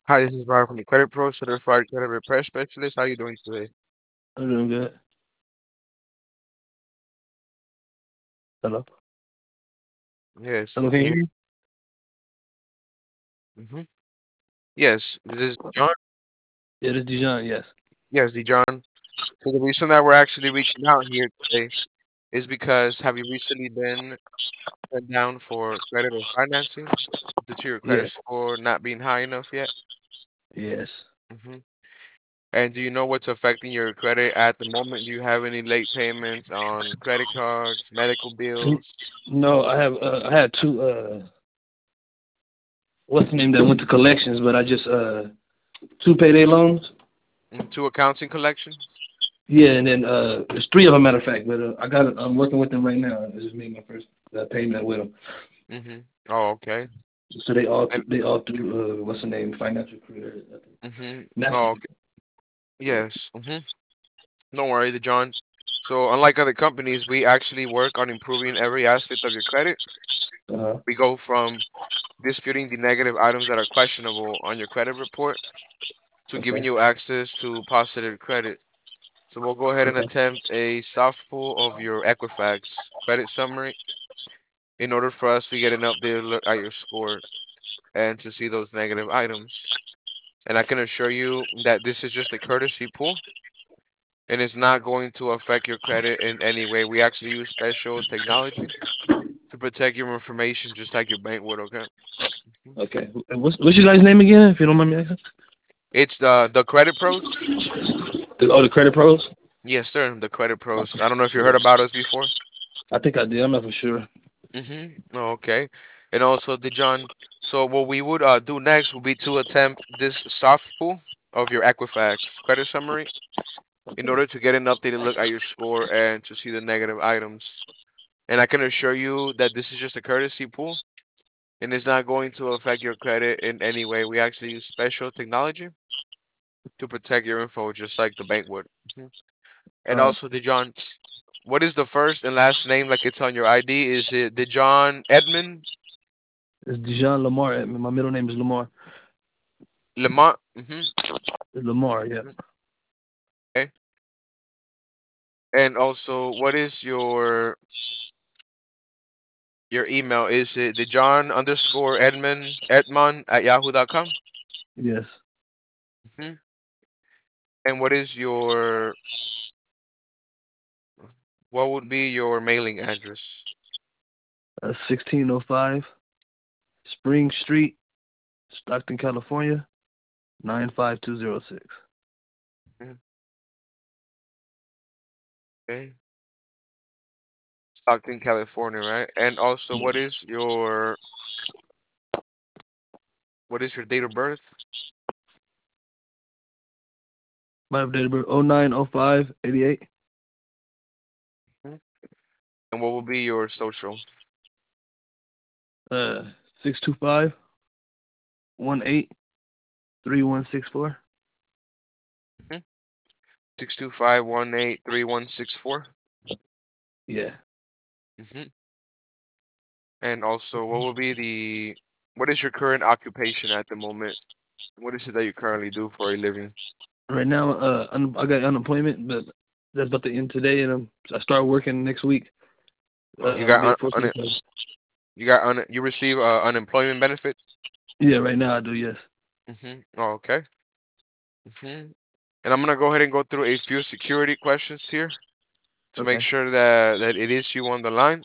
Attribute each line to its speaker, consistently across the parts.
Speaker 1: Hi, this is Brian from the Credit Pro, Certified Credit Repair Specialist. How are you doing today?
Speaker 2: I'm doing good. Hello.
Speaker 1: Yes,
Speaker 2: Hello, can
Speaker 1: can
Speaker 2: you
Speaker 1: you
Speaker 2: hear me?
Speaker 1: hear me? Yes, this is John.
Speaker 2: Yeah, this is Dijon, yes.
Speaker 1: Yes, the John. So the reason that we're actually reaching out here today is because have you recently been turned down for credit or financing due to your credit
Speaker 2: Yes.
Speaker 1: score not being high enough yet?
Speaker 2: Yes.
Speaker 1: hmm And do you know what's affecting your credit at the moment? Do you have any late payments on credit cards, medical
Speaker 2: N-
Speaker 1: bills,
Speaker 2: No, I had what's the name that went to collections, but I just two payday loans.
Speaker 1: two accounts in collections?
Speaker 2: Yeah, and then there's three of them matter of fact, but I'm working with them right now. I just made my first payment with them.
Speaker 1: hmm Oh, okay.
Speaker 2: So they all through what's the name financial career.
Speaker 1: Oh,
Speaker 2: National.
Speaker 1: okay. Yes. Don't worry, John. So, unlike other companies, we actually work on improving every aspect of your credit.
Speaker 2: Uh-huh.
Speaker 1: We go from disputing the negative items that are questionable on your credit report to giving
Speaker 2: Okay.
Speaker 1: you access to positive credit. So, we'll go ahead and
Speaker 2: Okay.
Speaker 1: attempt a soft pull of your Equifax credit summary in order for us to get an updated look at your score and to see those negative items. And I can assure you that this is just a courtesy pull and it's not going to affect your credit in any way. We actually use special technology to protect your information just like your bank would, okay? Mhm.
Speaker 2: Okay. And what's your guys' name again, if you don't mind me asking?
Speaker 1: It's the credit pros.
Speaker 2: The credit pros.
Speaker 1: Yes, sir. The credit pros. I don't know if you heard
Speaker 2: Yeah.
Speaker 1: about us before.
Speaker 2: I think I did. I'm not for sure.
Speaker 1: Oh, okay. And also, John. So what we would do next would be to attempt this soft pull of your Equifax credit summary in order to get an updated look at your score and to see the negative items. And I can assure you that this is just a courtesy pull and it's not going to affect your credit in any way. We actually use special technology to protect your info, just like the bank would. Mhm. And
Speaker 2: Uh,
Speaker 1: also, Dejon, what is the first and last name like it's on your ID? Is it Dejon Edmond
Speaker 2: it's Dijon Lamar. My middle name is Lamar.
Speaker 1: Lamont?
Speaker 2: Lamar, yeah.
Speaker 1: Mhm. Okay. And also, what is your email? Is it Dejon underscore Edmond at yahoo.com?
Speaker 2: Yes.
Speaker 1: Mm-hmm. And what would be your mailing address?
Speaker 2: 1605 Spring Street, Stockton, California, 95206.
Speaker 1: Mhm. Okay. Stockton, California, right? And also,
Speaker 2: Yeah.
Speaker 1: what is your date of birth?
Speaker 2: My date of birth 090588.
Speaker 1: Mhm. And what will be your social?
Speaker 2: 625 183164.
Speaker 1: Mhm. 625183164.
Speaker 2: Yeah.
Speaker 1: Mm-hmm. And also, what is your current occupation at the moment? What is it that you currently do for a living?
Speaker 2: Right now, I got unemployment, but that's about to end today, and I start working next week.
Speaker 1: You
Speaker 2: I'll
Speaker 1: got
Speaker 2: be the first one to start.
Speaker 1: you receive unemployment benefit?
Speaker 2: Yeah, right now I do, yes.
Speaker 1: Oh, okay. hmm And I'm gonna go ahead and go through a few security questions here to make
Speaker 2: Okay.
Speaker 1: sure that it is you on the line.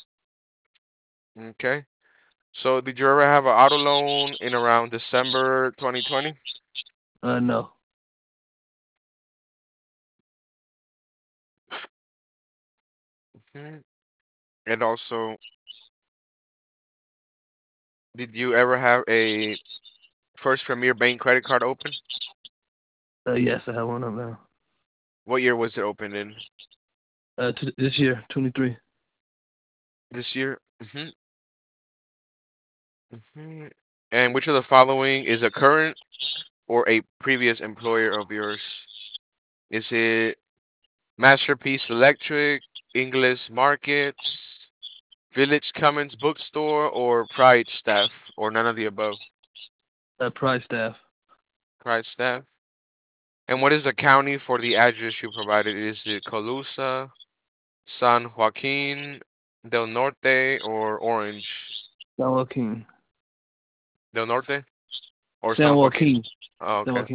Speaker 1: Okay. So did you ever have an auto loan in around December 2020?
Speaker 2: No.
Speaker 1: Mhm. And also, did you ever have a First Premier Bank credit card open?
Speaker 2: Yes, I have one up now.
Speaker 1: What year was it opened in?
Speaker 2: This year, 23.
Speaker 1: This year? hmm And which of the following is a current or a previous employer of yours? Is it Masterpiece Electric, English Markets, Village Cummins Bookstore, or Pride Staff, or none of the above?
Speaker 2: Price staff.
Speaker 1: Right, Steph? And what is the county for the address you provided? Is it Colusa, San Joaquin, Del Norte, or Orange?
Speaker 2: San Joaquin.
Speaker 1: Del Norte or
Speaker 2: San
Speaker 1: San Joaquin?
Speaker 2: Joaquin.
Speaker 1: Oh,
Speaker 2: San
Speaker 1: okay.
Speaker 2: Joaquin.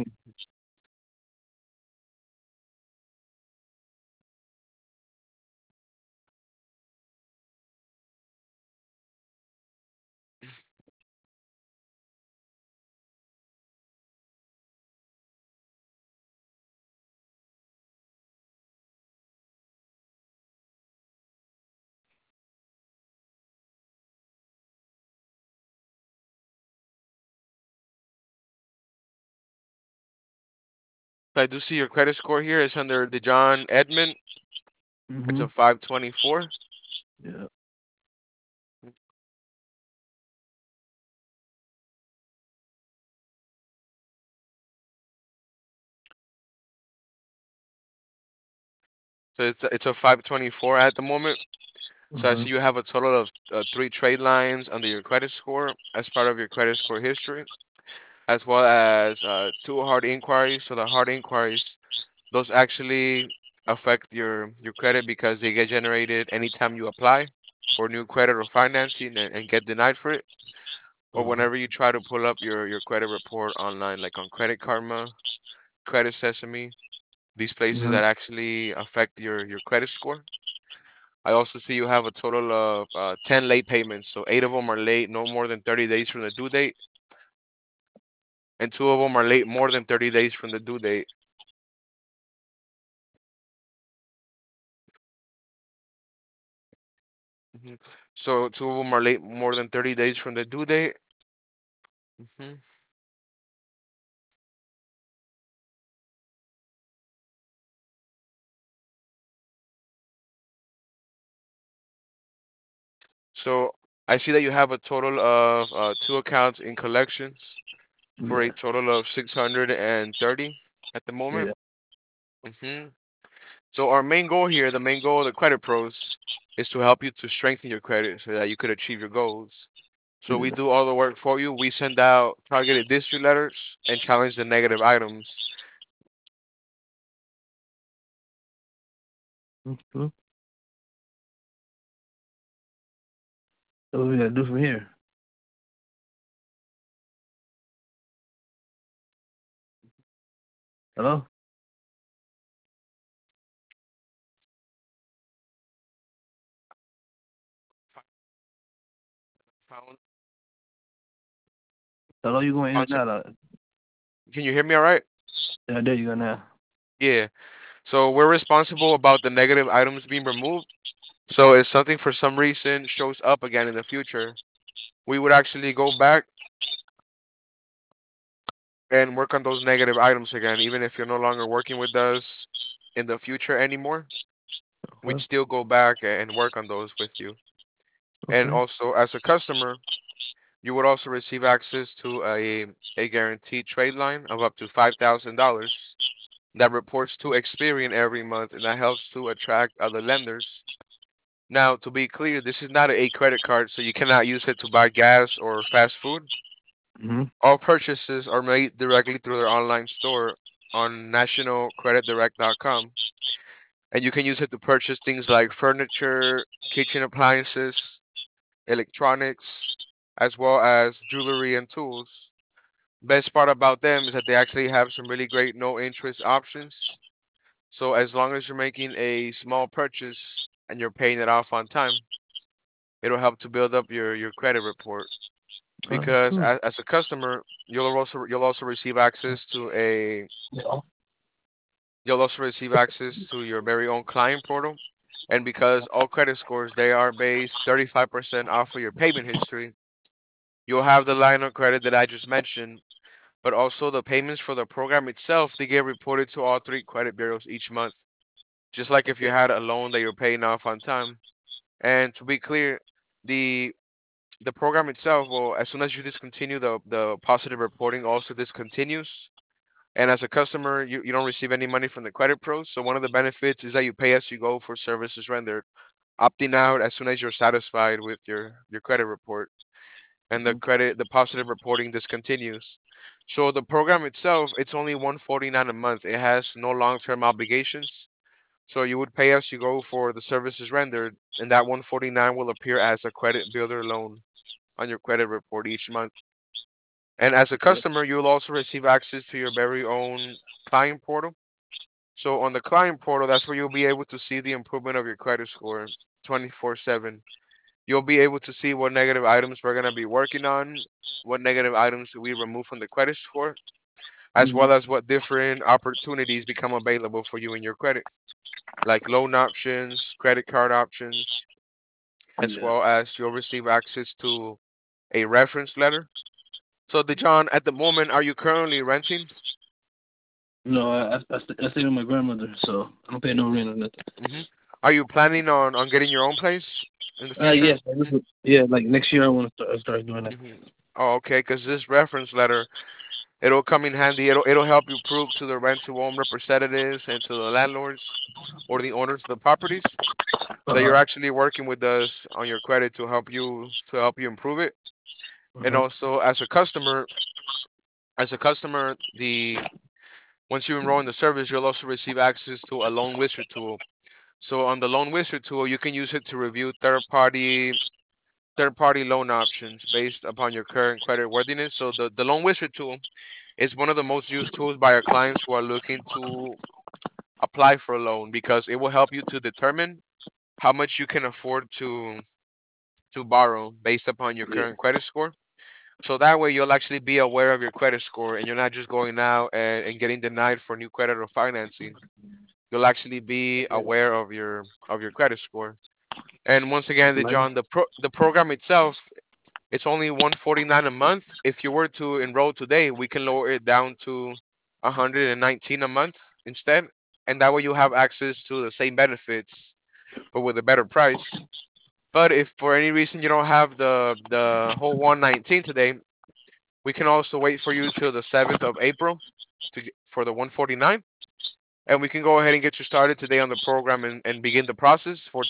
Speaker 1: So I do see your credit score here. It's under the John Edmond. It's
Speaker 2: Mm-hmm.
Speaker 1: a 524.
Speaker 2: Yeah.
Speaker 1: So it's a 524 at the moment. So I
Speaker 2: Uh-huh.
Speaker 1: see you have a total of three trade lines under your credit score as part of your credit score history, as well as two hard inquiries. So the hard inquiries, those actually affect your credit because they get generated anytime you apply for new credit or financing and get denied for it, or
Speaker 2: Uh-huh.
Speaker 1: whenever you try to pull up your credit report online, like on Credit Karma, Credit Sesame, these places
Speaker 2: Uh-huh.
Speaker 1: that actually affect your credit score. I also see you have a total of 10 late payments. So eight of them are late, no more than 30 days from the due date, and two of them are late more than 30 days from the due date. hmm So two of them are late more than 30 days from the due date. hmm So I see that you have a total of two accounts in collections for a
Speaker 2: Yeah.
Speaker 1: total of 630 at the moment.
Speaker 2: Yeah.
Speaker 1: hmm So our main goal here, the main goal of the credit pros, is to help you to strengthen your credit so that you could achieve your goals. So we
Speaker 2: Yeah.
Speaker 1: do all the work for you. We send out targeted district letters and challenge the negative items.
Speaker 2: Mm-hmm. So what we gotta do from here? Hello?
Speaker 1: Found-
Speaker 2: Hello, you going in
Speaker 1: found
Speaker 2: and
Speaker 1: some-
Speaker 2: out?
Speaker 1: Can you hear me all right?
Speaker 2: Yeah, there you go now.
Speaker 1: Yeah. So we're responsible about the negative items being removed. So if something for some reason shows up again in the future, we would actually go back and work on those negative items again, even if you're no longer working with us in the future anymore. We'd
Speaker 2: Okay.
Speaker 1: still go back and work on those with you. And
Speaker 2: Okay.
Speaker 1: also, as a customer, you would also receive access to a guaranteed trade line of up to $5,000 that reports to Experian every month, and that helps to attract other lenders. Now, to be clear, this is not a credit card, so you cannot use it to buy gas or fast food.
Speaker 2: Mm-hmm.
Speaker 1: All purchases are made directly through their online store on nationalcreditdirect.com, and you can use it to purchase things like furniture, kitchen appliances, electronics, as well as jewelry and tools. Best part about them is that they actually have some really great no interest options. So as long as you're making a small purchase and you're paying it off on time, it'll help to build up your credit report.
Speaker 2: That's
Speaker 1: Because
Speaker 2: cool.
Speaker 1: as a customer, you'll also receive access to a
Speaker 2: Yeah.
Speaker 1: you'll also receive access to your very own client portal. And because all credit scores they are based 35% off of your payment history, you'll have the line of credit that I just mentioned, but also the payments for the program itself, they get reported to all three credit bureaus each month, just like if you
Speaker 2: Okay.
Speaker 1: had a loan that you're paying off on time. And to be clear, the the program itself, well, as soon as you discontinue the positive reporting, also discontinues. And as a customer, you don't receive any money from the credit pros. So one of the benefits is that you pay as you go for services rendered, opting out as soon as you're satisfied with your credit report. and the positive reporting discontinues. So the program itself, it's only 149 a month. It has no long-term obligations. So you would pay as you go for the services rendered, and that 149 will appear as a credit builder loan on your credit report each month. And as a
Speaker 2: Okay.
Speaker 1: customer, you'll also receive access to your very own client portal. So on the client portal, that's where you'll be able to see the improvement of your credit score 24/7. You'll be able to see what negative items we're going to be working on, what negative items we remove from the credit score, as
Speaker 2: Mm-hmm.
Speaker 1: well as what different opportunities become available for you in your credit, like loan options, credit card options, as
Speaker 2: Yeah.
Speaker 1: well as you'll receive access to a reference letter. So, Dejan, at the moment, are you currently renting?
Speaker 2: No, I stay with my grandmother, so I don't pay no rent or nothing.
Speaker 1: hmm Are you planning on getting your own place in the
Speaker 2: Yeah,
Speaker 1: future?
Speaker 2: yeah. Like next year, I want to start doing that.
Speaker 1: hmm Oh, okay. Because this reference letter, it'll come in handy. It'll help you prove to the rent-to-own representatives and to the landlords or the owners of the properties that
Speaker 2: Uh
Speaker 1: you're
Speaker 2: huh.
Speaker 1: actually working with us on your credit to help you improve it.
Speaker 2: Uh
Speaker 1: And
Speaker 2: huh.
Speaker 1: also, as a customer, the once you enroll in the service, you'll also receive access to a loan wizard tool. So on the loan wizard tool, you can use it to review third party loan options based upon your current credit worthiness. So the loan wizard tool is one of the most used tools by our clients who are looking to apply for a loan because it will help you to determine how much you can afford to borrow based upon your
Speaker 2: Yeah.
Speaker 1: current credit score. So that way you'll actually be aware of your credit score and you're not just going out and getting denied for new credit or financing. You'll actually be
Speaker 2: Yeah.
Speaker 1: aware of your credit score. And once again,
Speaker 2: Like,
Speaker 1: John, the program itself, it's only 149 a month. If you were to enroll today, we can lower it down to 119 a month instead, and that way you have access to the same benefits but with a better price. But if for any reason you don't have the whole 119 today, we can also wait for you till the 7th of April for the 149, and we can go ahead and get you started today on the program and begin the process for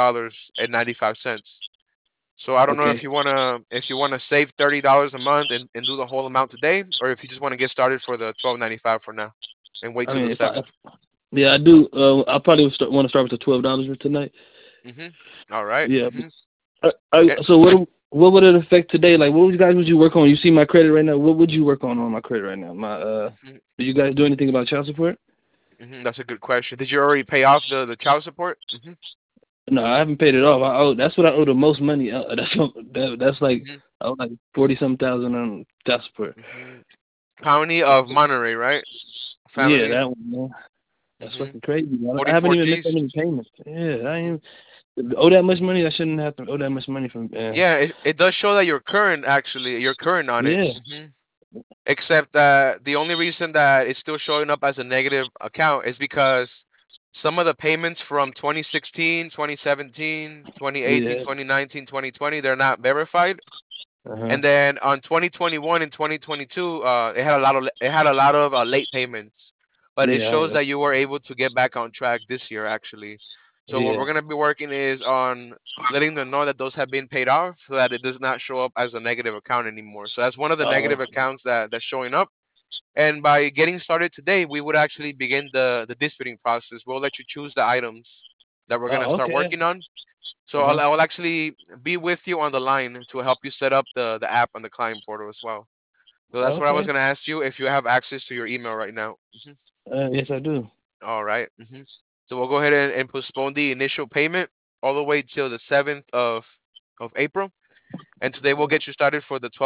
Speaker 1: $12.95. So I don't know
Speaker 2: okay.
Speaker 1: if you wanna save $30 a month and do the whole amount today, or if you just want to get started for the 12.95 for now and wait
Speaker 2: I
Speaker 1: till
Speaker 2: mean,
Speaker 1: the
Speaker 2: if
Speaker 1: 7th.
Speaker 2: yeah, I do. I probably want to start with the $12 for tonight.
Speaker 1: Mhm. All right.
Speaker 2: Yeah.
Speaker 1: Mhm. Eh,
Speaker 2: So what would it affect today? Like, what would you guys would you work on? You see my credit right now. What would you work on my credit right now?
Speaker 1: mhm,
Speaker 2: Do you guys do anything about child support?
Speaker 1: That's a good question. Did you already pay off the child support? Mhm.
Speaker 2: No, I haven't paid it off. I owe. That's what I owe the most money. That's like
Speaker 1: Mhm.
Speaker 2: I owe like 40 some thousand on child support.
Speaker 1: Mhm. County of Monterey, right?
Speaker 2: Yeah,
Speaker 1: Felony.
Speaker 2: that one, man. That's
Speaker 1: Mhm.
Speaker 2: fucking crazy. I haven't
Speaker 1: 44
Speaker 2: even missed that
Speaker 1: G's.
Speaker 2: many payments. Yeah, I
Speaker 1: Mhm.
Speaker 2: ain't owe that much money. I shouldn't have to owe that much money from.
Speaker 1: Yeah, it does show that you're current. Actually, you're current on it.
Speaker 2: Yeah,
Speaker 1: Except that the only reason that it's still showing up as a negative account is because some of the payments from 2016, 2017, 2018,
Speaker 2: yeah.
Speaker 1: 2019, 2020, they're not verified.
Speaker 2: Uh huh.
Speaker 1: And then on 2021 and 2022, it had a lot of late payments, but it
Speaker 2: Yeah,
Speaker 1: shows that you were able to get back on track this year actually. So what we're
Speaker 2: yeah.
Speaker 1: gonna be working is on letting them know that those have been paid off, so that it does not show up as a negative account anymore. So that's one of the
Speaker 2: Oh,
Speaker 1: negative accounts that's showing up. And by getting started today, we would actually begin the disputing process. We'll let you choose the items that we're gonna start
Speaker 2: okay.
Speaker 1: working on. So
Speaker 2: Uh huh.
Speaker 1: I'll actually be with you on the line to help you set up the app on the client portal as well. So that's what I was
Speaker 2: Okay.
Speaker 1: gonna ask you if you have access to your email right now.
Speaker 2: Yes, I do.
Speaker 1: All right. So we'll go ahead and postpone the initial payment all the way till the 7th of April, and today we'll get you started for the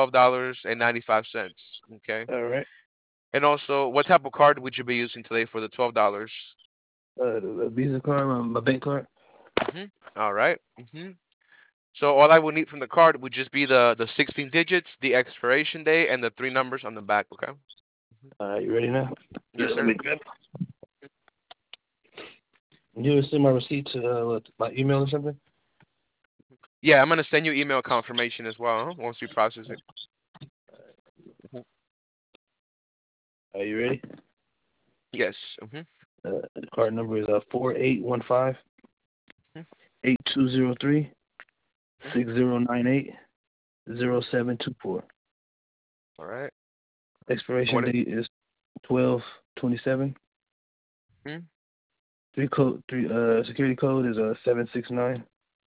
Speaker 1: $12.95. Okay.
Speaker 2: All right.
Speaker 1: And also, what type of card would you be using today for the $12?
Speaker 2: The Visa card, my bank card.
Speaker 1: Mm-hmm. All right. So all I would need from the card would just be the 16 digits, the expiration date, and the three numbers on the back. Okay. Mhm.
Speaker 2: All right, you ready now?
Speaker 1: Yes,
Speaker 2: Let
Speaker 1: sir.
Speaker 2: me grab. You ever send my receipt to my email or something?
Speaker 1: Yeah, I'm gonna send you email confirmation as well, once we process it. Mhm.
Speaker 2: Are you ready?
Speaker 1: Yes.
Speaker 2: The card number is 4815
Speaker 1: Mhm.
Speaker 2: 8203
Speaker 1: Mhm.
Speaker 2: 6098 0724.
Speaker 1: All right. And
Speaker 2: Expiration
Speaker 1: what?
Speaker 2: date is 12/27.
Speaker 1: Hmm?
Speaker 2: Three security code is 769.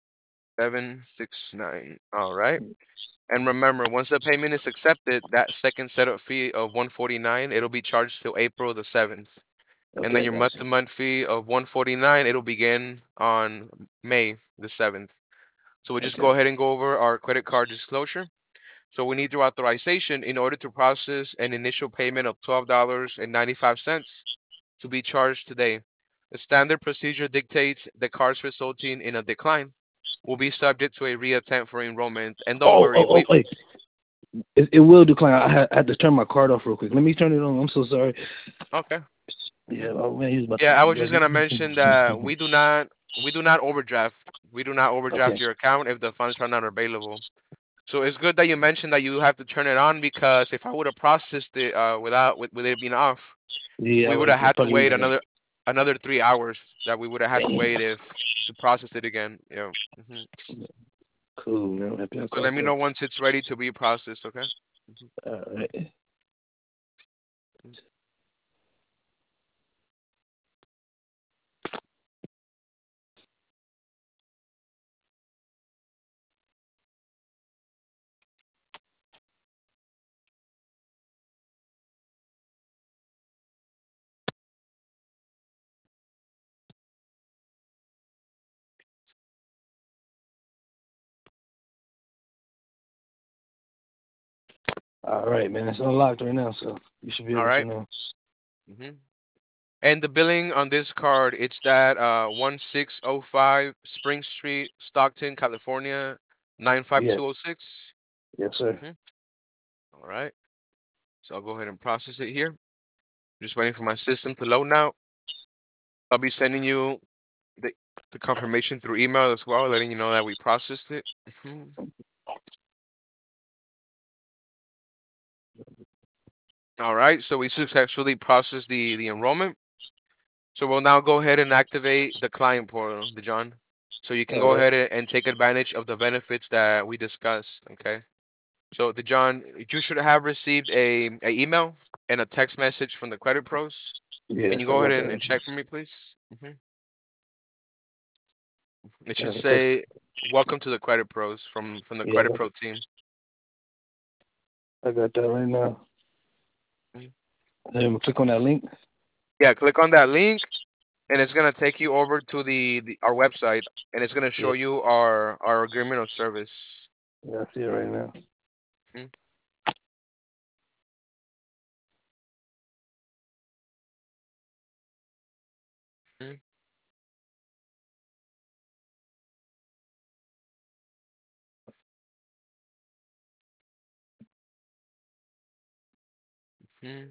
Speaker 1: 769. All right. And remember, once the payment is accepted, that second setup fee of 149, it'll be charged till April the 7th. And
Speaker 2: Okay,
Speaker 1: then
Speaker 2: I
Speaker 1: your
Speaker 2: got you.
Speaker 1: month-to-month fee of 149, it'll begin on May the 7th. So we'll just
Speaker 2: Okay.
Speaker 1: go ahead and go over our credit card disclosure. So we need your authorization in order to process an initial payment of $12.95 to be charged today. The standard procedure dictates the cards resulting in a decline will be subject to a reattempt for enrollment. And don't
Speaker 2: Oh,
Speaker 1: worry,
Speaker 2: oh, oh,
Speaker 1: we
Speaker 2: wait. It will decline. I had to turn my card off real quick. Let me turn it on. I'm so sorry.
Speaker 1: okay.
Speaker 2: Yeah,
Speaker 1: Mhm.
Speaker 2: oh man, he was about to
Speaker 1: Yeah, I
Speaker 2: get
Speaker 1: was just gonna mention that
Speaker 2: graduated.
Speaker 1: we do not overdraft. We do not overdraft
Speaker 2: Okay.
Speaker 1: your account if the funds are not available. So it's good that you mentioned that you have to turn it on because if I would have processed it with it being off,
Speaker 2: Yeah, I
Speaker 1: we would
Speaker 2: would
Speaker 1: have
Speaker 2: have
Speaker 1: had to
Speaker 2: probably
Speaker 1: wait
Speaker 2: would have.
Speaker 1: another 3 hours that we would have had to
Speaker 2: Damn.
Speaker 1: wait if to process it again. Yeah.
Speaker 2: Cool, man. I'm happy I
Speaker 1: So let
Speaker 2: caught
Speaker 1: me
Speaker 2: that.
Speaker 1: know once it's ready to be processed. Okay. Mhm.
Speaker 2: All right. All right, man. It's unlocked right now, so you should be
Speaker 1: All
Speaker 2: able to
Speaker 1: right.
Speaker 2: know.
Speaker 1: Mm-hmm. And the billing on this card, it's that 1605 Spring Street, Stockton, California,
Speaker 2: Yes.
Speaker 1: 95206.
Speaker 2: Yes, sir.
Speaker 1: Mm-hmm. All right. So I'll go ahead and process it here. Just waiting for my system to load now. I'll be sending you the, the confirmation through email as well, letting you know that we processed it. Mhm. All right. So we successfully processed the enrollment. So we'll now go ahead and activate the client portal, John. So you can
Speaker 2: All
Speaker 1: go
Speaker 2: right.
Speaker 1: ahead and take advantage of the benefits that we discussed. Okay. So, John, you should have received a email and a text message from the credit pros. Can
Speaker 2: Yes,
Speaker 1: you
Speaker 2: I
Speaker 1: go ahead
Speaker 2: got that.
Speaker 1: and check for me, please? It should
Speaker 2: The text.
Speaker 1: say, "Welcome to the credit pros" from the
Speaker 2: Yeah,
Speaker 1: credit pro team.
Speaker 2: I got that right now.
Speaker 1: Mhm.
Speaker 2: Then click on that link.
Speaker 1: Yeah, click on that link, and it's gonna take you over to our website, and it's gonna show
Speaker 2: Yeah,
Speaker 1: you our agreement of service.
Speaker 2: yeah, I see it right now.
Speaker 1: Mhm, mhm, mhm.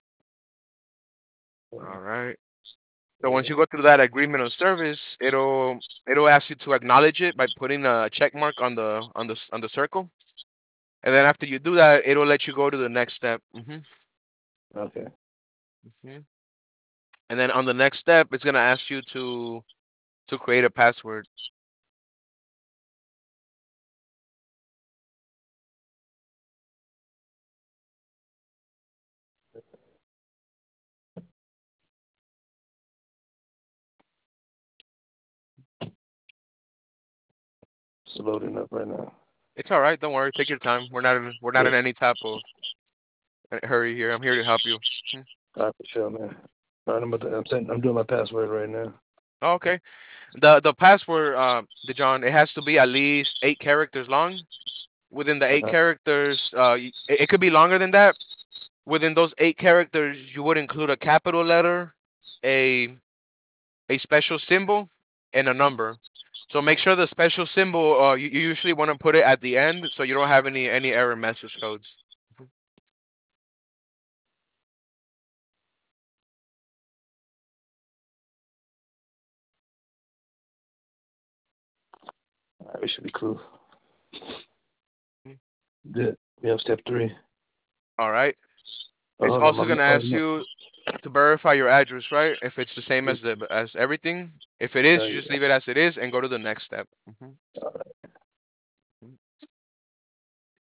Speaker 1: All right. So once
Speaker 2: Yeah.
Speaker 1: you go through that agreement of service, it'll ask you to acknowledge it by putting a check mark on the circle. And then after you do that, it'll let you go to the next step.
Speaker 2: Okay.
Speaker 1: Hmm. And then on the next step, it's gonna ask you to create a password.
Speaker 2: It's loading up right now.
Speaker 1: It's all right. Don't worry. Take your time. We're not
Speaker 2: Yeah.
Speaker 1: in any type of hurry here. I'm here to help you. Mhm.
Speaker 2: All right, for sure, man. All right, I'm doing my password right now.
Speaker 1: Oh, okay. The password, John, it has to be at least 8 characters long. Within the eight
Speaker 2: Uh-huh.
Speaker 1: characters, it could be longer than that. Within those 8 characters, you would include a capital letter, a a special symbol, and a number. So make sure the special symbol you usually want to put it at the end so you don't have any error message codes.
Speaker 2: All right, we should be cool.
Speaker 1: Mhm.
Speaker 2: Good. We have step 3.
Speaker 1: All right.
Speaker 2: Oh,
Speaker 1: It's
Speaker 2: hold on.
Speaker 1: also gonna
Speaker 2: Oh,
Speaker 1: ask
Speaker 2: no.
Speaker 1: you to verify your address, right? If it's the same
Speaker 2: Yeah.
Speaker 1: as everything. If it is, you just
Speaker 2: Yeah.
Speaker 1: leave it as it is and go to the next step.
Speaker 2: All right.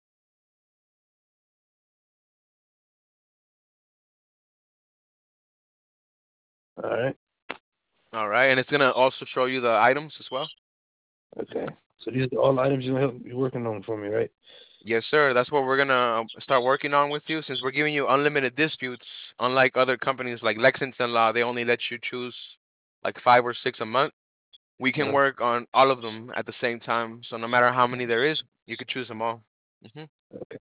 Speaker 2: All right.
Speaker 1: All right, and it's gonna also show you the items as well.
Speaker 2: Okay. So these are all the items you're working on for me, right?
Speaker 1: Yes, sir. That's what we're gonna start working on with you, since we're giving you unlimited disputes. Unlike other companies like Lexington Law, they only let you choose like 5 or 6 a month. We can
Speaker 2: Uh,
Speaker 1: work on all of them at the same time. So no matter how many there is, you could choose them all. hmm
Speaker 2: okay.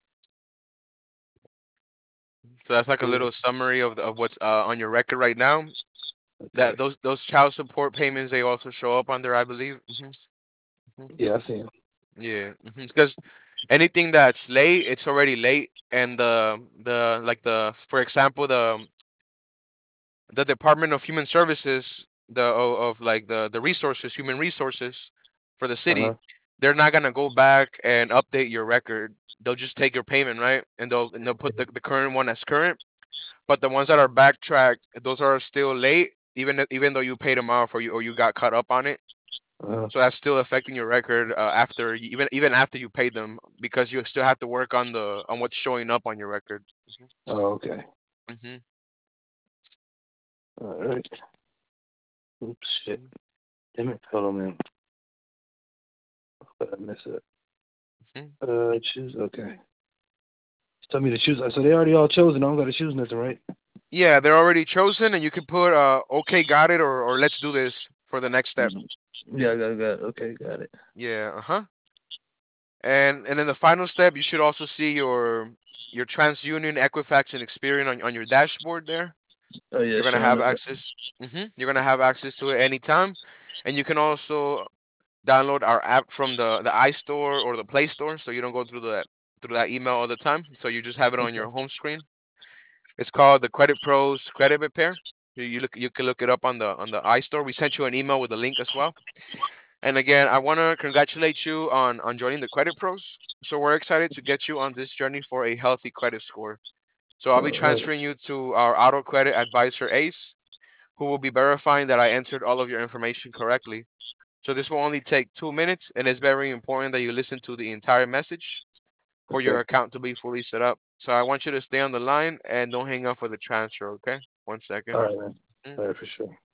Speaker 1: So that's like a
Speaker 2: Cool.
Speaker 1: little summary of what's on your record right now. That
Speaker 2: Okay.
Speaker 1: those child support payments, they also show up on there, I believe. Hmm
Speaker 2: Yeah, I see him.
Speaker 1: Yeah, because anything that's late, it's already late, and the like the for example the Department of Human Services, of like the resources, human resources for the
Speaker 2: Uh huh.
Speaker 1: city, they're not gonna go back and update your record. They'll just take your payment, right? And they'll put the current one as current, but the ones that are backtracked, those are still late, even though you paid them off, or you got caught up on it.
Speaker 2: Uh,
Speaker 1: So that's still affecting your record even after you paid them, because you still have to work on what's showing up on your record.
Speaker 2: oh, okay.
Speaker 1: hmm
Speaker 2: All right. Oops, shit. Damn it. Hold on, man. I mess it.
Speaker 1: hmm
Speaker 2: Choose. Okay. Tell me to choose. So they already all chosen. I don't got to choose nothing, right?
Speaker 1: Yeah, they're already chosen, and you can put okay, got it, or let's do this for the next step.
Speaker 2: Mhm. Yeah, got it. Okay, got it.
Speaker 1: Yeah, uh-huh. And then the final step, you should also see your TransUnion, Equifax, and Experian on your dashboard there.
Speaker 2: Oh yeah,
Speaker 1: You're gonna
Speaker 2: showing
Speaker 1: have
Speaker 2: up.
Speaker 1: access. You're gonna have access to it anytime, and you can also download our app from the iStore or the Play Store, so you don't go through that email all the time. So you just have it on
Speaker 2: Okay.
Speaker 1: your home screen. It's called the Credit Pros Credit Repair. You can look it up on the iStore. We sent you an email with the link as well. And again, I want to congratulate you on joining the Credit Pros. So we're excited to get you on this journey for a healthy credit score. So I'll be
Speaker 2: All right.
Speaker 1: transferring you to our auto credit advisor Ace, who will be verifying that I entered all of your information correctly. So this will only take 2 minutes, and it's very important that you listen to the entire message for your
Speaker 2: Okay.
Speaker 1: account to be fully set up. So I want you to stay on the line and don't hang up for the transfer, okay? 1 second.
Speaker 2: All right, man.
Speaker 1: Mm.
Speaker 2: All right, for sure.